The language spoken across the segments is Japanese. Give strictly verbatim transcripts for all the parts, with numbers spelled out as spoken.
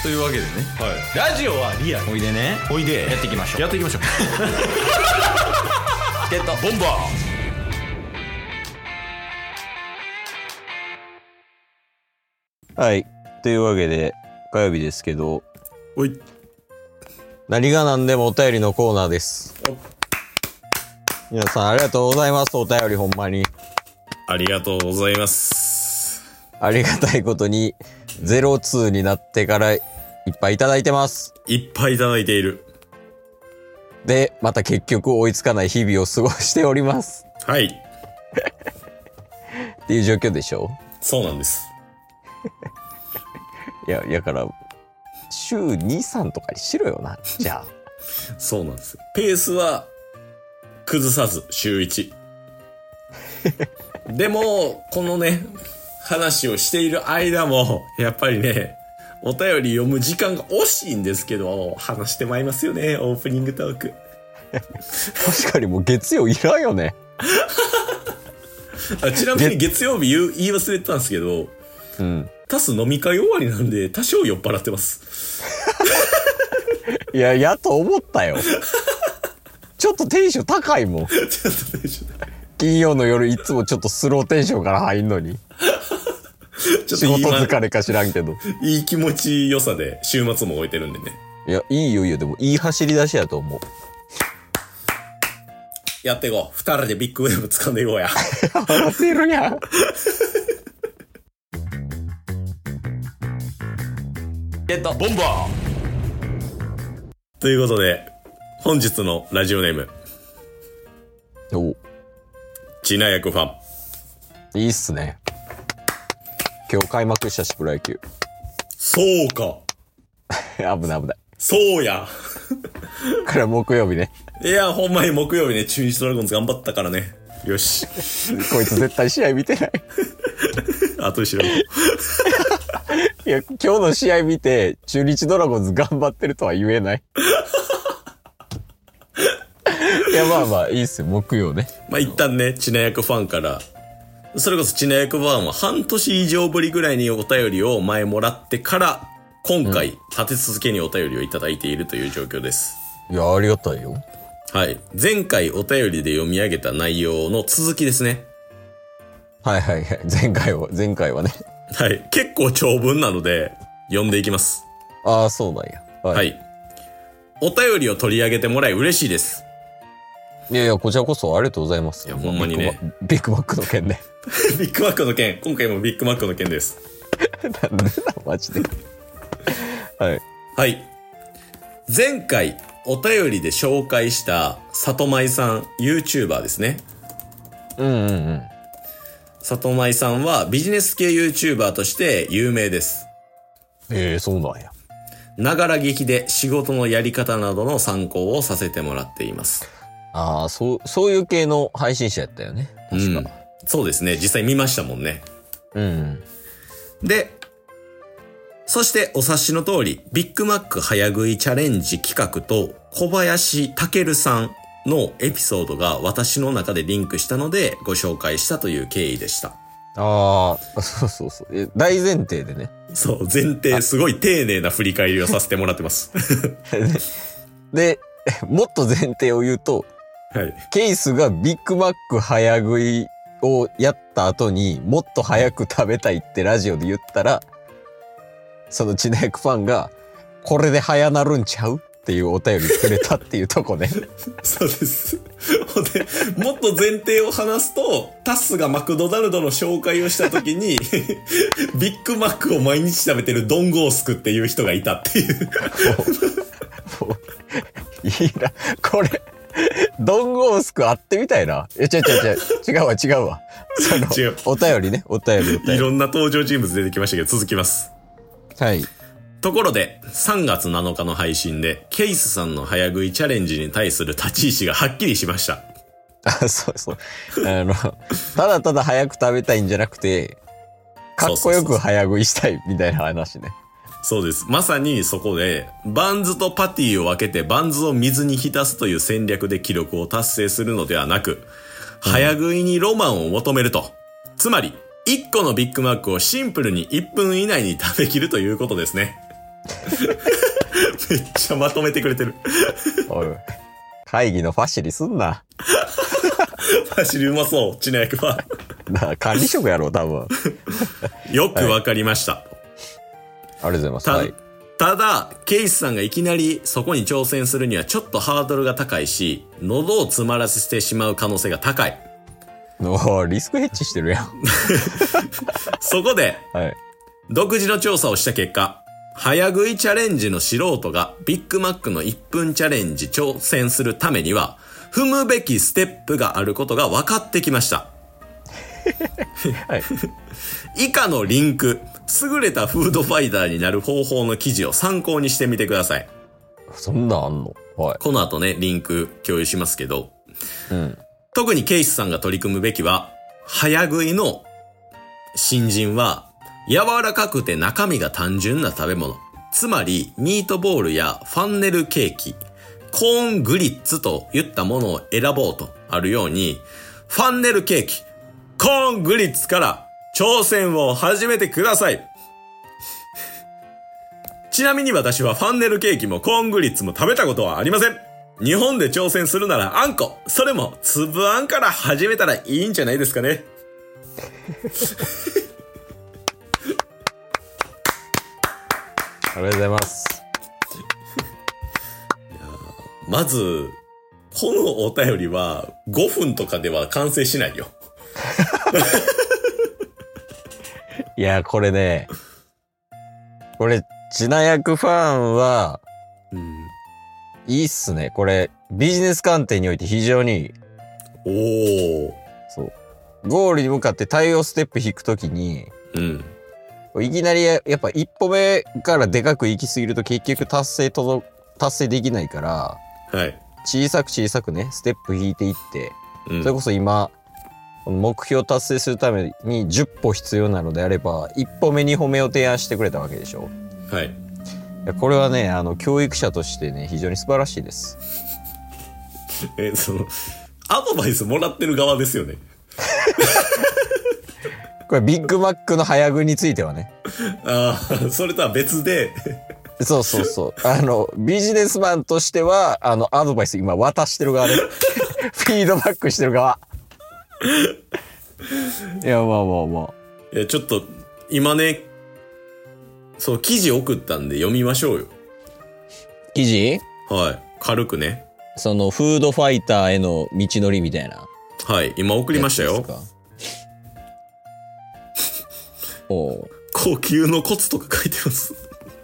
というわけでね、 はい、ラジオはリアル。 おいでね、 おいでやっていきましょう。 やっていきましょうゲットボンバー。はい。というわけで、火曜日ですけど、 おい、 何が何でもお便りのコーナーです。皆さんありがとうございます。お便りほんまに。 ありがとうございます。 ありがたいことに、ゼロツーになってからいっぱいいただいてます。 いっぱいいただいている。 で、また結局追いつかない日々を過ごしております。 はい。 っていう状況でしょ？ そうなんです。 いや、やから、週に、さんとかにしろよな、じゃあ。 そうなんです。ペースは、崩さず、週いち。でも、このね、話をしている間も、やっぱりね、お便り読む時間が惜しいんですけど、話してまいりますよね、オープニングトーク。 確かにもう月曜いらんよね。 あ、ちなみに月曜日言う言い忘れてたんですけど、 うん。 タス飲み会終わりなんで、多少酔っ払ってます。 いや、やと思ったよ。ちょっとテンション高いもん。 ちょっとテンション高い。 金曜の夜いつもちょっとスローテンションから入んのに。 ちょっと仕事疲れか知らんけど。 いい気持ち良さで週末も終えてるんでね。 いや、いいよいいよ。でもいい走り出しやと思う。 やっていこう。二人でビッグウェーブ掴んでいこうや。 笑ってるやん。 ゲットボンバーということで、本日のラジオネーム。 お、 チナ役ファン。 いいっすね。今日開幕したし、プロ野球。 そうか。 危ない危ない。 そうや。 これは木曜日ね。 いや、ほんまに木曜日ね、中日ドラゴンズ頑張ったからね。よし。 こいつ絶対試合見てない。 後にしろ。 いや、今日の試合見て、中日ドラゴンズ頑張ってるとは言えない。いや、まあまあ、いいっすよ、木曜ね。 まあ、一旦ね、チナ役ファンから、それこそチナ役ファンは半年以上ぶりぐらいにお便りを前もらってから、今回、立て続けにお便りをいただいているという状況です。 いや、ありがたいよ。 はい。前回お便りで読み上げた内容の続きですね。 はいはいはい。前回は、前回はね。 はい。結構長文なので、読んでいきます。 ああ、そうなんや。 はい。はい。お便りを取り上げてもらい嬉しいです。 いやいや、こちらこそありがとうございます。 いや、ほんまにね。 ビッグマックの件で。 ビッグマックの件、今回もビッグマックの件です。 なんでだ、マジで。はい。 はい。前回、お便りで紹介した、里舞さん、YouTuber ですね。 うんうんうん。 里舞さんはビジネス系 YouTuber として有名です。 ええー、そうなんや。 ながら劇で仕事のやり方などの参考をさせてもらっています。 ああ、そう、そういう系の配信者やったよね。確か。 うん、そうですね。実際見ましたもんね。 うん。 で、そしてお察しの通り、ビッグマック早食いチャレンジ企画と小林健さんのエピソードが私の中でリンクしたのでご紹介したという経緯でした。 ああ、そうそうそう。大前提でね。 そう、前提すごい丁寧な振り返りをさせてもらってます。 で、もっと前提を言うと、 はい。 ケイスがビッグマック早食いをやった後にもっと早く食べたいってラジオで言ったら、そのチナヤクファンがこれで早なるんちゃうっていうお便りくれたっていうとこね。 そうです。で、もっと前提を話すと、タスがマクドナルドの紹介をした時に、ビッグマックを毎日食べてるドンゴースクっていう人がいたっていう。 もうもういいな、これ。ドンゴースク会ってみたいな。え、違う違う違う。違うわ違うわ。その、 違う。 お便りね。お便りお便り。 いろんな登場人物出てきましたけど、続きます。 はい。 ところで、さんがつなのかの配信で、ケイスさんの早食いチャレンジに対する立ち位置がはっきりしました。 あ、そうそう。あの、ただただ早く食べたいんじゃなくて、かっこよく早食いしたいみたいな話ね。 そうです。まさにそこで、バンズとパティを分けてバンズを水に浸すという戦略で記録を達成するのではなく、うん、早食いにロマンを求めると。つまり、いっこのビッグマックをシンプルにいっぷん以内に食べきるということですね。 めっちゃまとめてくれてる。 おい。会議のファシリすんな。 ファシリうまそう、ちなやくは。 な管理職やろ、多分。 よくわかりました。はい、 ありがとうございます。 た、 はい、 ただ、ケイスさんがいきなりそこに挑戦するにはちょっとハードルが高いし、喉を詰まらせてしまう可能性が高い。 おリスクヘッジしてるやん。 そこで、 はい、 独自の調査をした結果、早食いチャレンジの素人がビッグマックのいっぷんチャレンジ挑戦するためには、踏むべきステップがあることが分かってきました。はい、以下のリンク、優れたフードファイターになる方法の記事を参考にしてみてください。 そんなんあんの？はい。 この後ね、リンク共有しますけど、 うん、 特にケイスさんが取り組むべきは、早食いの新人は、柔らかくて中身が単純な食べ物。つまり、ミートボールやファンネルケーキ、コーングリッツといったものを選ぼうとあるように、ファンネルケーキ、コーングリッツから挑戦を始めてください。ちなみに私はファンネルケーキもコーングリッツも食べたことはありません。日本で挑戦するならあんこ、それも粒あんから始めたらいいんじゃないですかね。 ありがとうございます。 いやまず、このお便りはごふんとかでは完成しないよ。 いや、これね、これ、ちなやくファンは、うん、いいっすね。これ、ビジネス観点において非常にいい。 おー。 そう。ゴールに向かって対応ステップ引くときに、うん。いきなりやっぱ一歩目からでかく行き過ぎると結局達成届、達成できないから、はい。小さく小さくね、ステップ引いていって、うん、それこそ今、目標達成するためにじゅっぽ必要なのであれば、いっぽめにほめを提案してくれたわけでしょ。はい。いやこれはね、あの、教育者としてね、非常に素晴らしいです。 え、その、アドバイスもらってる側ですよね。 これビッグマックの早食いについてはね。 ああ、それとは別で。 そうそうそう。あの、ビジネスマンとしては、あの、アドバイス今渡してる側で。フィードバックしてる側。いや、まあまあまあ。 いや、ちょっと、今ね、そう、記事送ったんで読みましょうよ。 記事？ はい。軽くね。 その、フードファイターへの道のりみたいな。 はい。今送りましたよ。 おう。 呼吸のコツとか書いてます。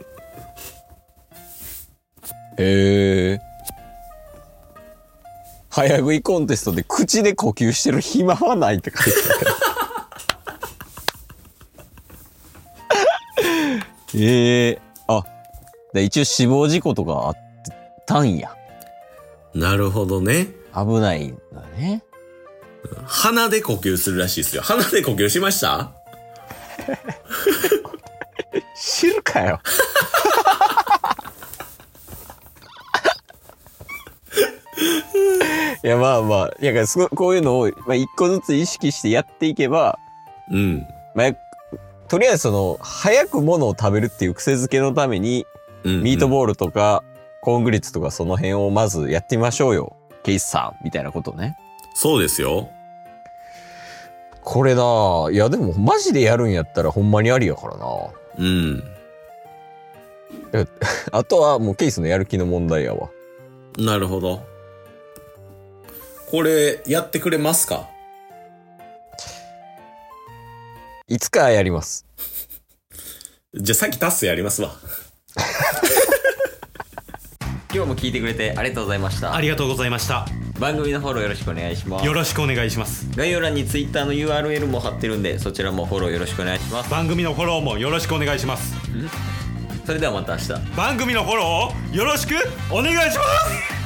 へえ。早食いコンテストで口で呼吸してる暇はないって書いてある。ええー。あ、で一応死亡事故とかあったんや。 なるほどね。 危ないんだね。 鼻で呼吸するらしいですよ。鼻で呼吸しました？ 知るかよ。いやまあまあ、いやこういうのをまあ一個ずつ意識してやっていけば、うん。まあとりあえずその早くものを食べるっていう癖づけのために、うんうん、ミートボールとかコーングリッツとかその辺をまずやってみましょうよ、ケイスさんみたいなことね。 そうですよ。 これな、いやでもマジでやるんやったらほんまにありやからな。うん。あとはもうケイスのやる気の問題やわ。 なるほど。これやってくれますか？ いつかやります。 じゃあさっきタッスやりますわ。 今日も聞いてくれてありがとうございました。 ありがとうございました。 番組のフォローよろしくお願いします。 よろしくお願いします。 概要欄に Twitter の ユーアールエル も貼ってるんで、そちらもフォローよろしくお願いします。 番組のフォローもよろしくお願いします。 それではまた明日。 番組のフォローをよろしくお願いします。